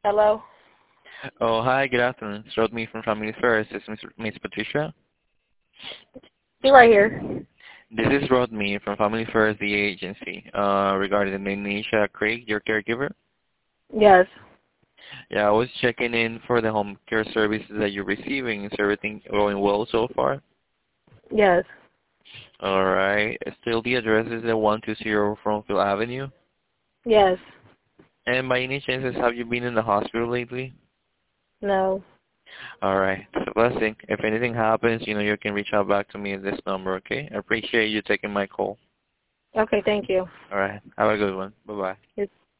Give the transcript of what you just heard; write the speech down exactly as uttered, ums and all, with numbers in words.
Hello? Oh, hi, good afternoon. It's Rodney from Family First. This is Miss Miss Patricia. You right here. This is Rodney from Family First, the agency, uh, regarding the Nanisha Craig, your caregiver. Yes. Yeah, I was checking in for the home care services that you're receiving. Is everything going well so far? Yes. All right. Still the address is at one two zero Frontfield Avenue. Yes. And by any chances, have you been in the hospital lately? No. All right. It's a blessing. If anything happens, you know, you can reach out back to me at this number, okay? I appreciate you taking my call. Okay, thank you. All right. Have a good one. Bye-bye. Yes.